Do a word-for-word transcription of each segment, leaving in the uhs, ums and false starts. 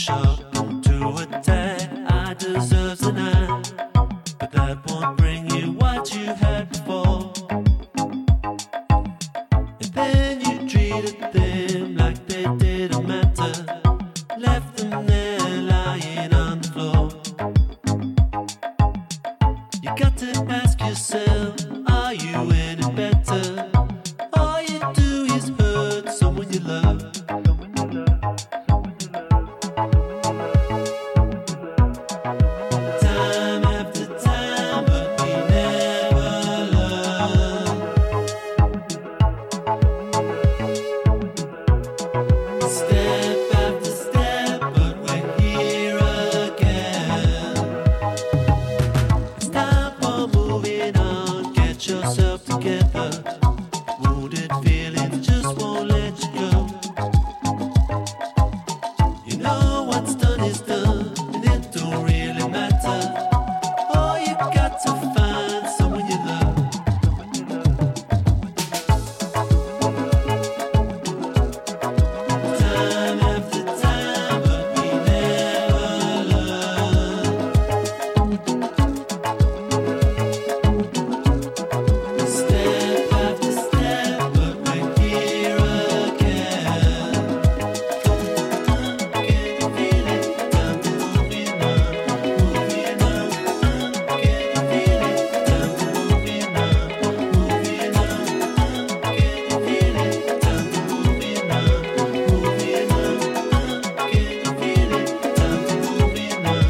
sharp into attack. I deserve tonight, but that won't bring you what you had before. And then you treated them like they didn't matter, left them there lying on the floor. You got to ask yourself, are you any better? All you do is hurt someone you love. Time after time, but we never learn. Step after step, but we're here again. It's time for moving on. Get yourself together. Wounded feelings just won't let you go. You know what's done is done, and it don't really matter. Oh, you got to find someone you love. Time after time, but we never learn. Step after step, but we're here again. Can you feel it? Time to moving on, moving on. Can you feel it? Time to moving on, moving on. Can you feel it? Time to moving on, moving on. Can you feel it? Time to moving on.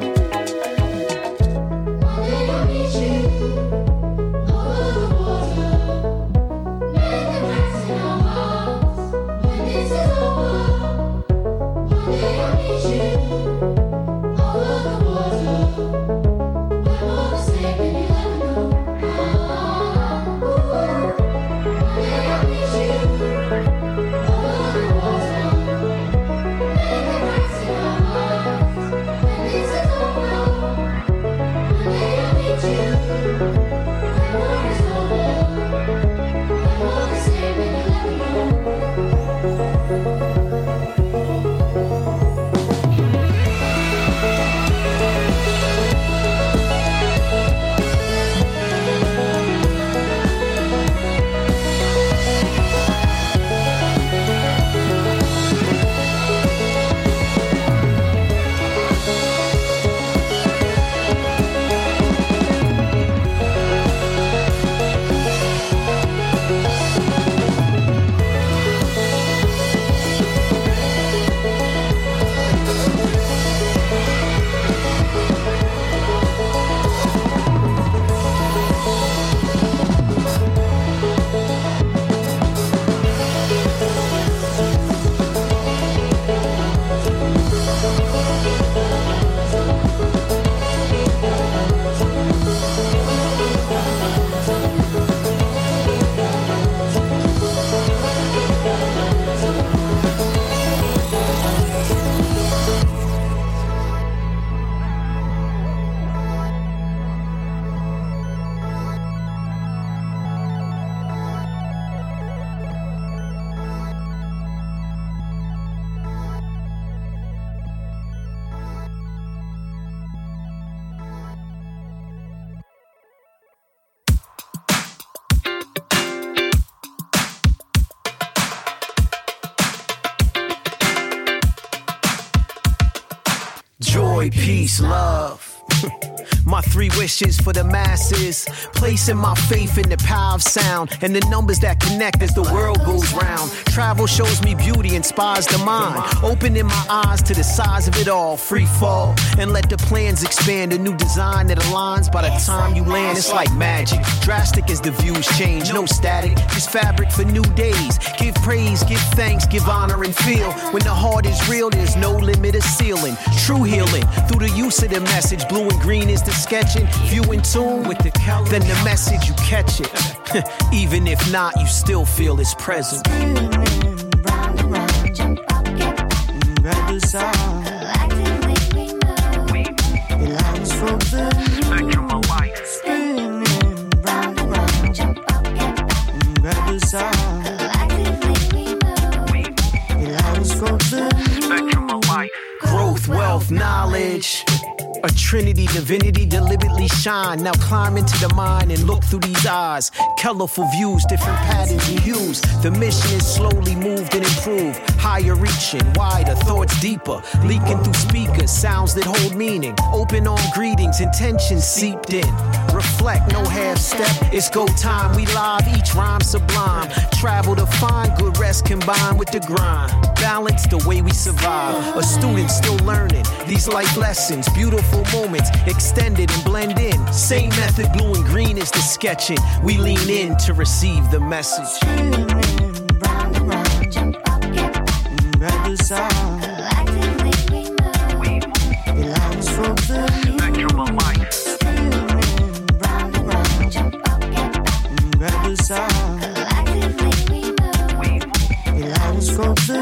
One day I'll meet you over the water. Mend the cracks in our hearts when this is over. One day I'll meet you over the water. We're more the same than you ever know. One day I'll meet you over the water. Mend the cracks in our hearts when this is over. One day I'll meet you when war is over. We're more the same than you ever know. Joy, peace, love. My three wishes for the masses, placing my faith in the power of sound and the numbers that connect as the world goes round. Travel shows me beauty, inspires the mind, opening my eyes to the size of it all. Free fall and let the plans expand, a new design that aligns. By the time you land, it's like magic, drastic as the views change. No static, just fabric for new days. Give praise, give thanks, give honor and feel. When the heart is real, there's no limit of ceiling. True healing through the use of the message. Blue and green is the sketching. If you in tune with the color, then the message you catch it. Even if not, you still feel its presence. Round and round, jump up, get Write the song. like the way we know. The lines from the Spectrum of life. spinning. Round and round, jump up, get Write the song. like the way we know. The lines from the Spectrum of life. Growth of knowledge. A trinity, divinity, deliberately shine. Now climb into the mind and look through these eyes. Colorful views, different patterns and hues. The mission is slowly moved and improved. Higher reaching, wider, thoughts deeper. Leaking through speakers, sounds that hold meaning. Open arm greetings, intentions seeped in. Reflect, no half step, it's go time. We live, each rhyme sublime. Travel to find good rest combined with the grind. Balance the way we survive. A student still learning these life lessons. Beautiful moments extended and blend in. Same method, blue and green is the sketching. We lean in to receive the message. Spinning round and round, grab the sound. It lines for the spinning round and round, grab the sound. It lines for the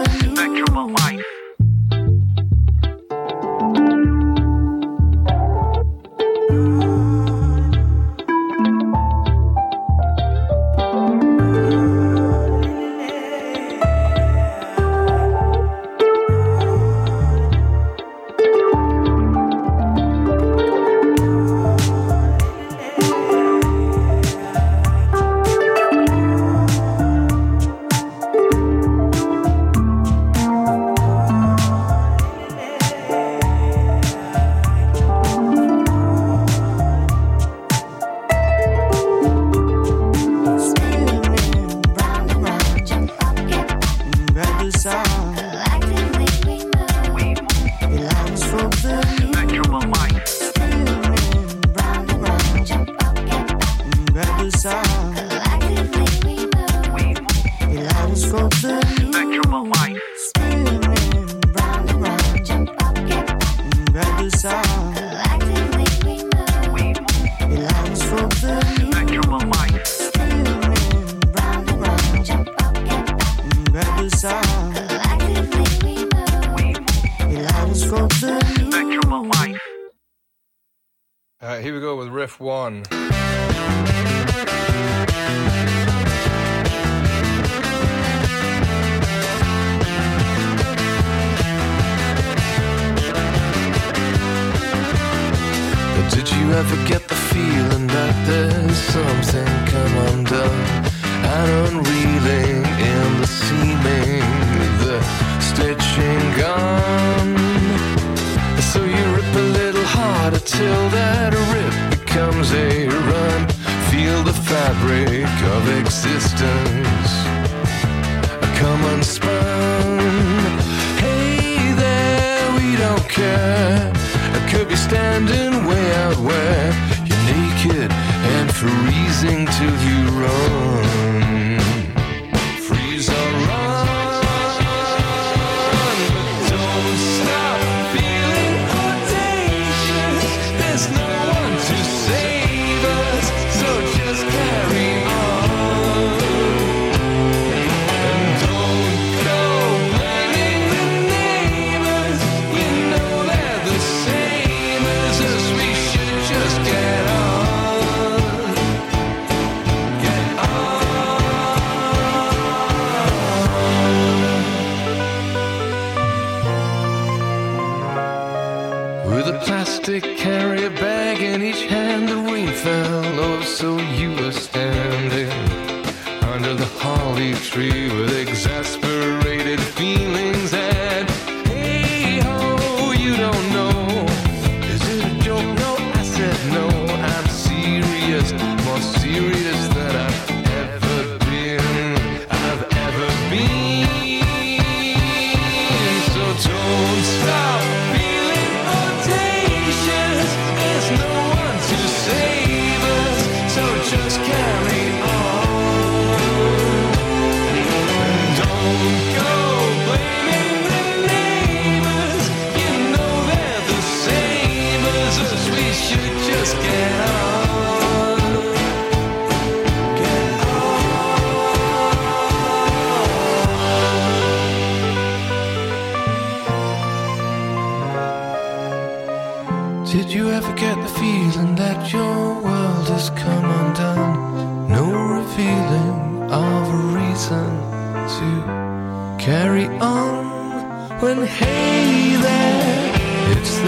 Alright, here we go with riff one. Did you ever get the feeling that there's something come undone and unreeling in the seaming, the stitching gone? So you rip a little harder till that rip becomes a run. Feel the fabric of existence come unspun. Hey there, we don't care. Could be standing way out where you're naked and freezing till you run. Freeze or run, but don't stop feeling audacious. There's no one to save us, so just carry on. And don't go blaming the neighbors. You know they're the same as us. We should just get on. Get on. With a plastic carrier bag in each hand, the rain fell. Oh, so you were standing under the holly tree with exasperated feelings. And hey ho, you don't know. Is it a joke? No, I said no. I'm serious, more serious than I've ever been. I've ever been. So don't stop feeling audacious. There's no one to save us, so just carry on. Don't go blaming the neighbors. You know they're the same as us. We should just get on. Get on. Did you ever get the feeling that your world has come undone? No revealing of a reason to carry on when hey there, it's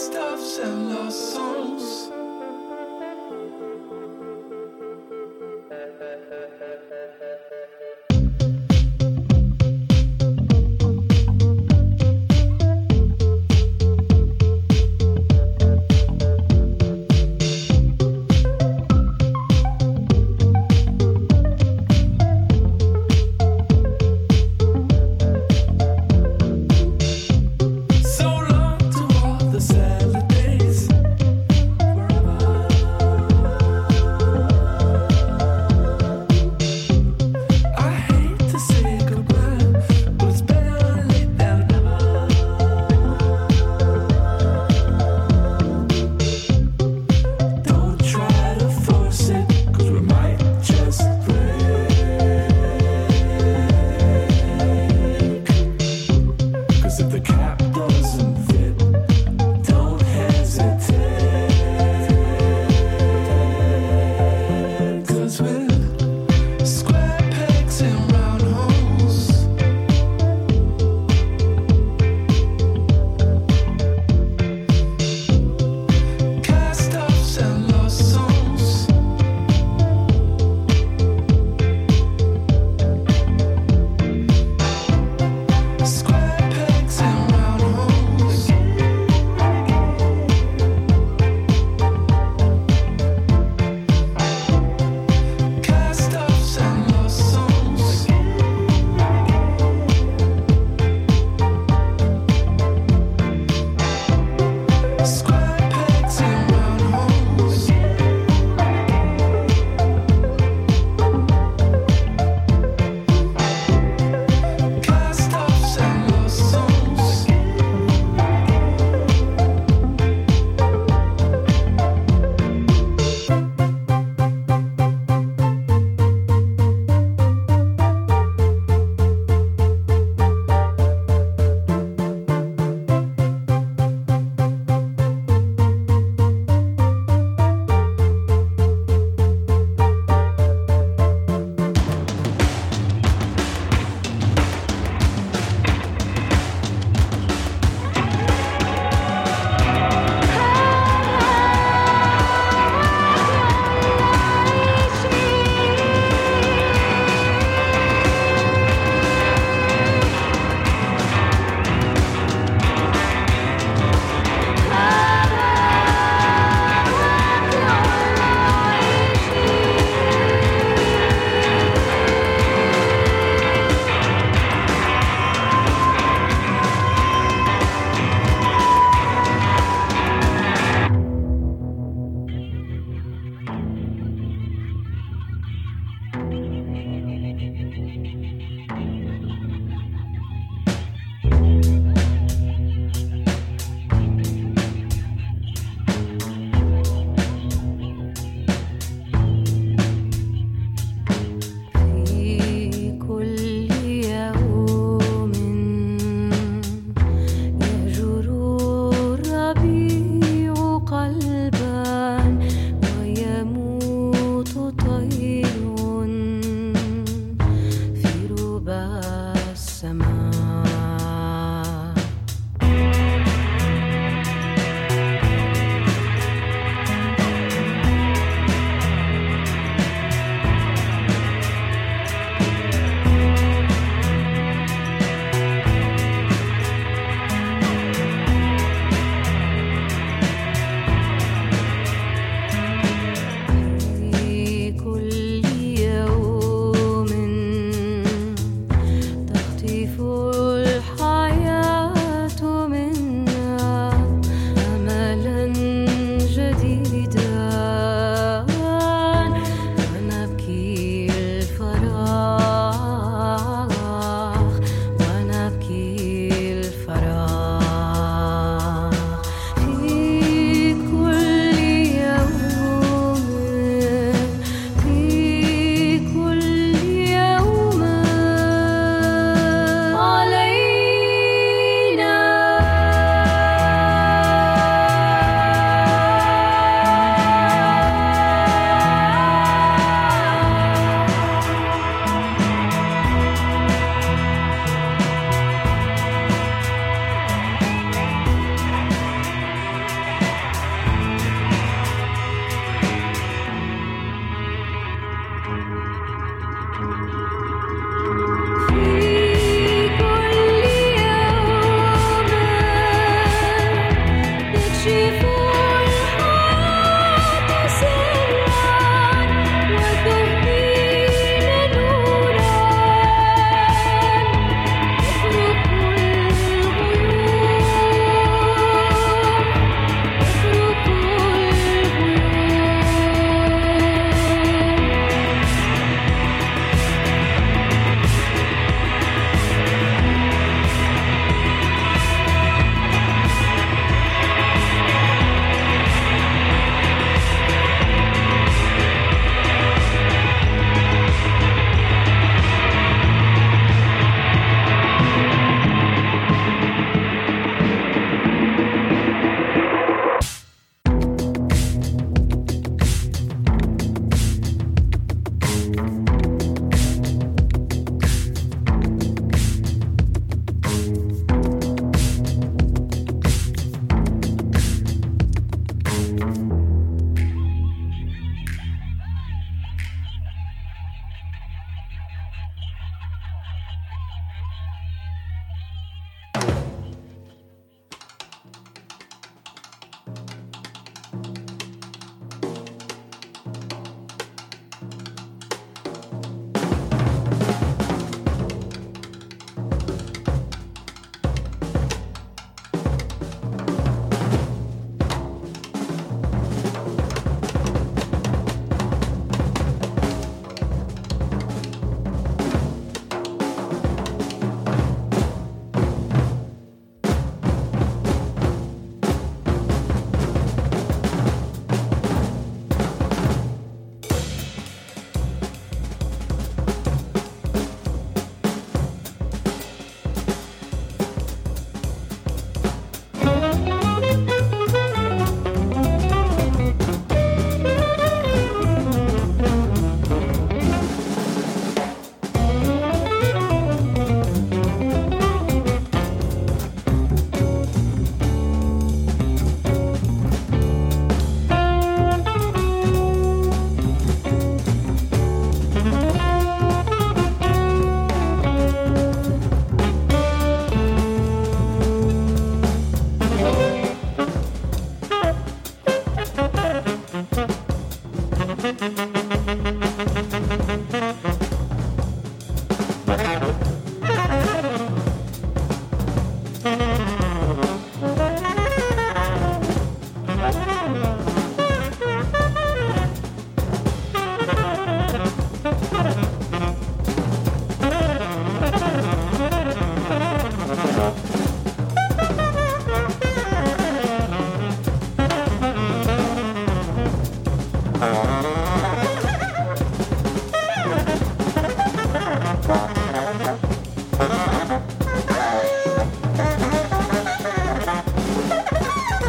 Cast-offs and lost songs. Square pegs and round holes.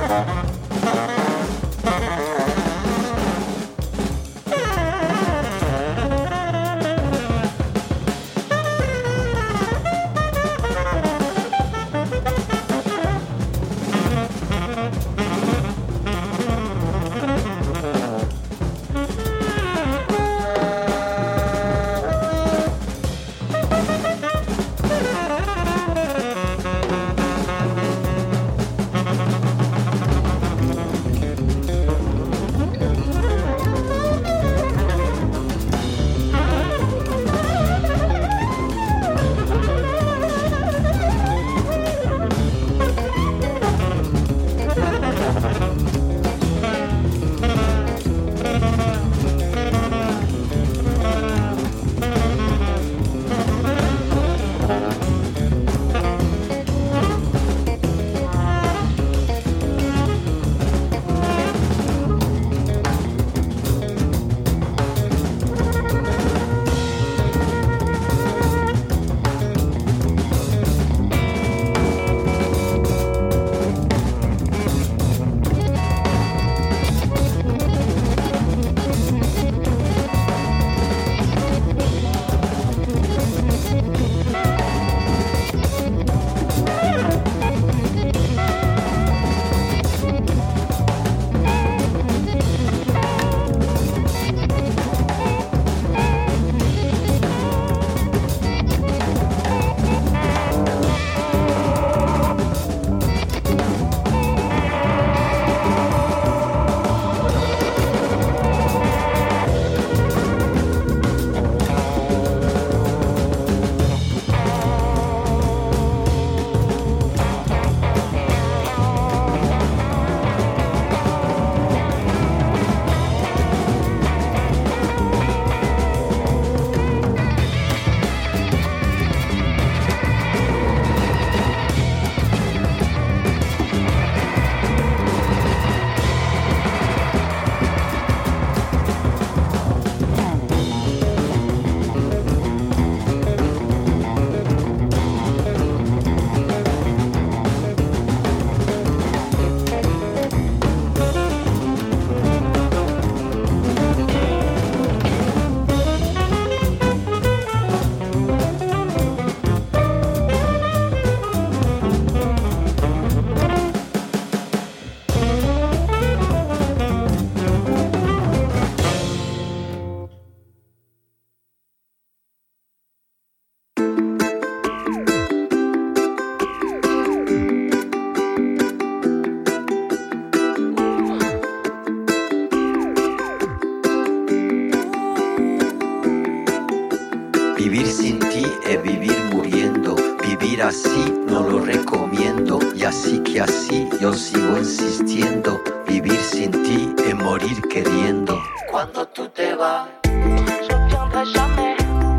Vivir sin ti es vivir muriendo. Vivir así no lo recomiendo. Y así que así yo sigo insistiendo. Vivir sin ti es morir queriendo. Cuando tú te vas, je reviendrai jamais.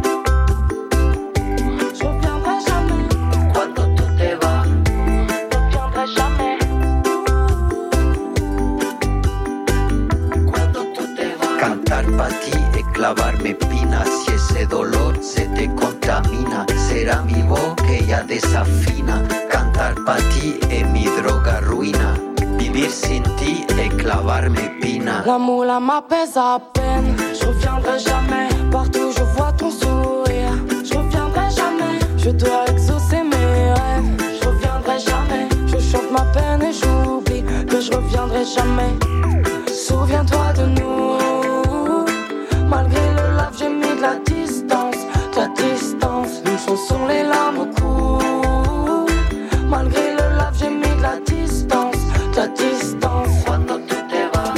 Je reviendrai jamais. Cuando tú te vas, Je reviendrai jamais. cuando tú te vas. Cantar pa' ti es clavarme espinas. Si ese dolor se te contamina, será mi voz que ya desafina. Cantar pa' ti es mi droga ruina. Vivir sin ti es clavarme espina. L'amour là m'apaise à peine. Je reviendrai jamais. Partout je vois ton sourire. Je reviendrai jamais. Je dois exaucer mes rêves. Je reviendrai jamais. Je chante ma peine et j'oublie que je reviendrai jamais. Souviens-toi de nous. Malgré le lave, j'ai mis de la distance. De la distance. Une chanson, les larmes au cou. Malgré le lave, j'ai mis de la distance. De la distance. Cuando tú te vas,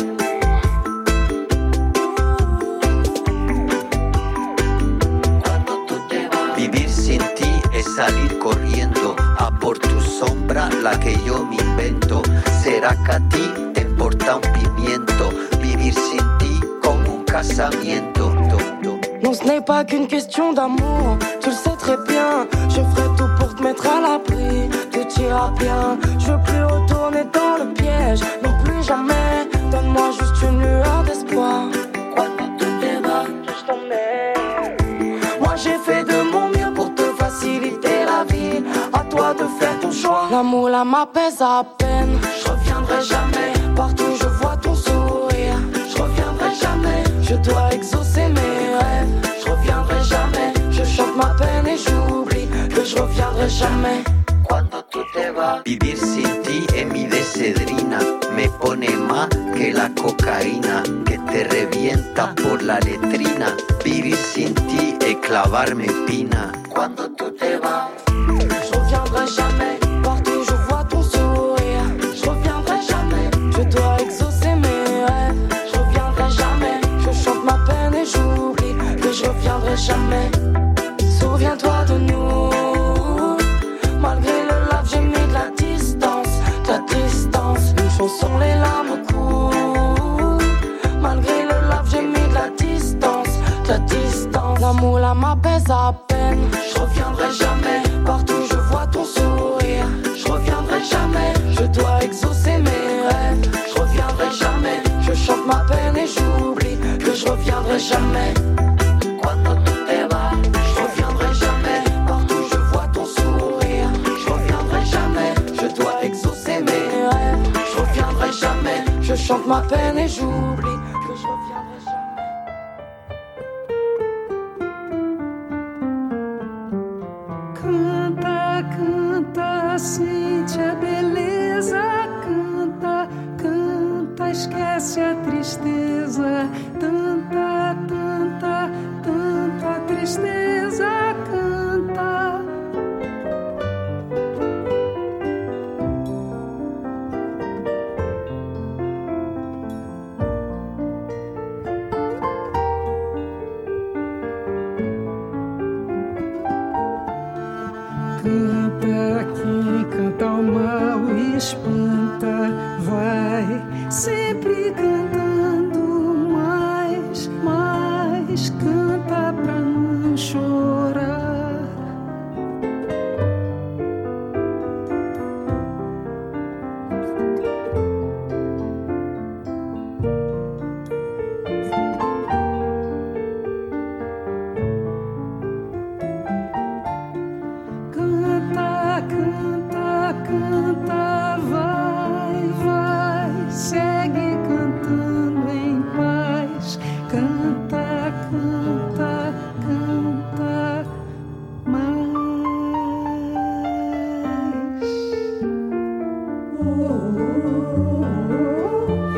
cuando tú te vas. Vivir sin ti es salir corriendo a por tu sombra, la que yo me invento. Será que a ti te importa un pimiento. Vivir sin ti como un casamiento. Non, ce n'est pas qu'une question d'amour, tu le sais très bien. Je ferai tout pour te mettre à l'abri, tout ira bien. Je veux plus retourner dans le piège, non plus jamais. Donne-moi juste une lueur d'espoir. Cuando tú te vas, Je t'emmène. Moi j'ai fait de mon mieux pour te faciliter la vie. À toi de faire ton choix. L'amour là m'apaise à peine. Je reviendrai jamais. Partout je vois ton sourire. Je reviendrai jamais. Je dois exaucer mes rêves. Je reviendrai jamais. Je chante ma peine et j'oublie que je reviendrai jamais. Cuando tú te vas, vivir sin ti es mi decedrina. Me pone más que la cocaína que te revienta por la letrina. Vivir sin ti es clavarme pina. Cuando tú te vas, je reviendrai jamais. Partout je vois ton sourire. Je reviendrai jamais. Je dois exaucer mes rêves. Je reviendrai jamais. Je chante ma peine et j'oublie que je reviendrai jamais. Souviens-toi de nous. Malgré le lave, j'ai mis de la distance, de la distance. Une chanson, les larmes coulent. Malgré le lave, j'ai mis de la distance, de la distance. La moula m'apaise à peine. Je reviendrai jamais. Partout je vois ton sourire. Je reviendrai jamais. Je dois exaucer mes rêves. Je reviendrai jamais. Je chante ma peine et j'oublie que je reviendrai jamais. cuando tú te vas, Je reviendrai jamais. Partout je vois ton sourire. Je reviendrai jamais. Je dois exaucer mes rêves. Je reviendrai jamais. Je chante ma peine et j'oublie que je reviendrai jamais. Canta, canta, sente a beleza. Canta, canta, esquece a tristeza. Tanta, tanta, tanta tristeza. Canta. Canta, quem canta o mal espanta, vai sempre cantando mais, mais, canta pra não chorar. Canta, canta, canta, vai, vai, segue cantando em paz. Canta, canta, canta mais. Oh, oh, oh, oh.